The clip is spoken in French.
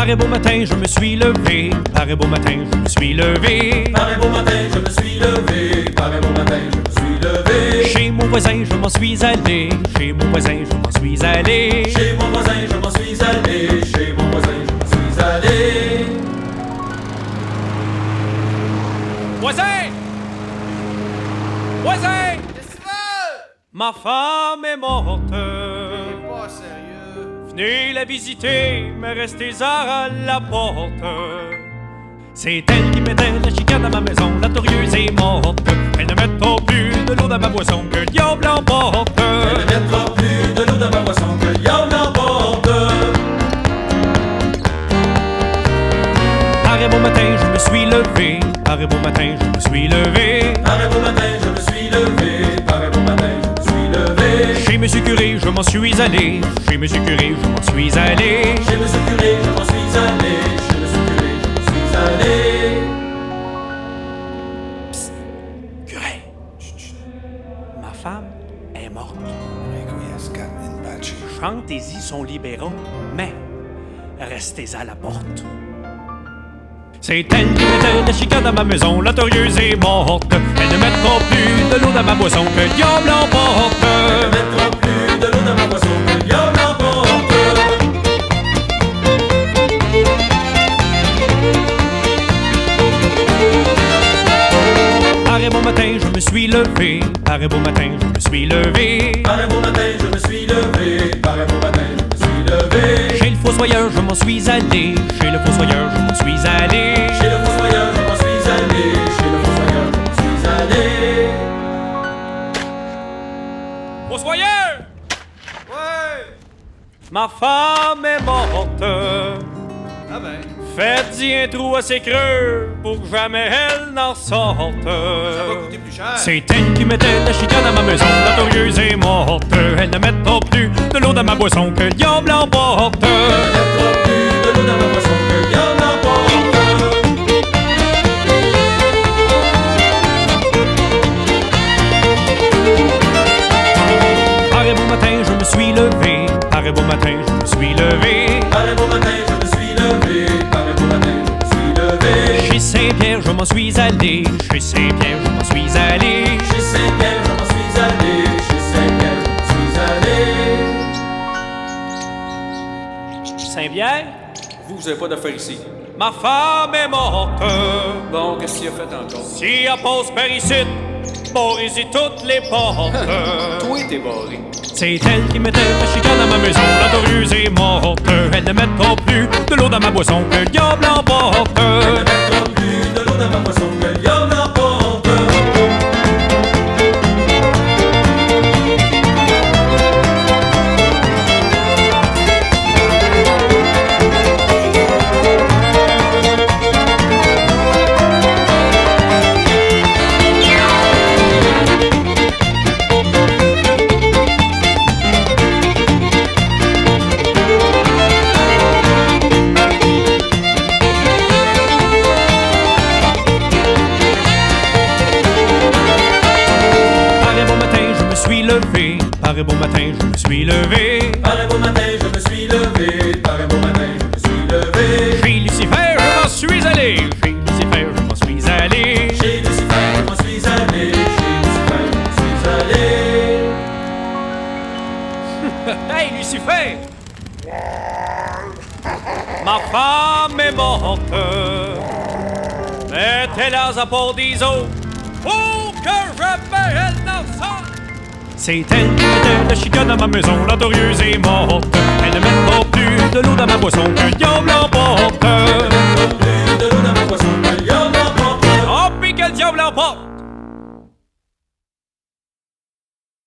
Par un beau matin, je me suis levé. Par un beau matin, je me suis levé. Par un beau matin, je me suis levé. Par un beau matin, je me suis levé. Chez mon voisin, je m'en suis allé. Chez mon voisin, je m'en suis allé. Chez mon voisin, je m'en suis allé. Chez mon voisin, je m'en suis allé. Voisin! Voisin! Qu'est-ce que tu veux? Ma femme est morte. T'es pas sérieux. Venez la visiter, mais restez à la porte. C'est elle qui mettait la chicane à ma maison. La torieuse est morte. Elle ne mettra plus de l'eau dans ma boisson que le diable l'emporte. Elle ne mettra plus de l'eau dans ma boisson que le diable l'emporte. Par un beau matin, je me suis levé. Par un beau matin, je me suis levé. Par un beau matin, je me suis levé. Par un beau matin, je me suis levé. Chez monsieur curé, je m'en suis allé. Chez monsieur curé, je m'en suis allé. Chez monsieur curé, je m'en suis allé. Chez monsieur curé, je m'en suis allé. Psst, curé. Chut, chut. Ma femme est morte. Requiescat in pace. Chantez-y son libéraux, mais restez à la porte. C'est elle qui mettait la chicane à ma maison. La torieuse est morte. Elle ne mettra plus de l'eau dans ma boisson que le diable l'emporte. Elle ne mettra plus de l'eau dans ma boisson que le diable l'emporte. Par un beau matin, je me suis levé. Par un beau matin, je me suis levé. Par un beau matin, je me suis levé. Par un beau matin, je me suis levé. Chez le fossoyeur, je m'en suis allé. Chez le fossoyeur, je m'en suis allé. Chez le fossoyeur, je m'en suis allé. Chez le fossoyeur, je m'en suis allé. Fossoyeur! Ouais. Ma femme est morte. Ah ben, Faites-y un trou assez creux pour que jamais elle n'en sorte. ça va coûter plus cher. C'est elle qui mettait la chicane à ma maison. La torieuse est morte. Elle ne mettra plus de l'eau dans ma boisson que le diable l'emporte. Elle ne mettra plus de l'eau dans ma boisson que le diable l'emporte. Par un beau matin, je me suis levé. Par un beau matin, je me suis levé. Par un beau matin, je me suis levé. Par un beau matin, je me suis levé. Chez Saint-Pierre, je m'en suis allé. Chez Saint-Pierre, je m'en suis allé. Chez Saint-Pierre, je m'en suis allé. Chez Saint-Pierre, je m'en suis allé. Saint-Pierre, Vous avez pas d'affaires ici. ma femme est morte. Bon, qu'est-ce qu'il a fait encore? Si elle passe par ici, barrez-y toutes les portes. Toi, t'es barré. C'est elle qui mettait la chicane à ma maison. La torieuse est morte. Elle ne mettra plus de l'eau dans ma boisson que le diable l'emporte. Elle ne mettra plus de l'eau dans ma boisson que le diable l'emporte. Par un beau matin, je me suis levé. Par un beau matin, je me suis levé. Par un beau matin, je me suis levé. Chez Lucifer, je m'en suis allé. Chez Lucifer, je m'en suis allé. Chez Lucifer, je m'en suis allé. Chez Lucifer, je m'en suis allé. Hey, Lucifer! Ma femme est morte. Mettez-la à part des eaux pour que jamais elle n'en sorte. C'est elle qui mettait la chicane à ma maison. La torieuse est morte. Elle ne mettra plus de l'eau dans ma boisson que le diable l'emporte.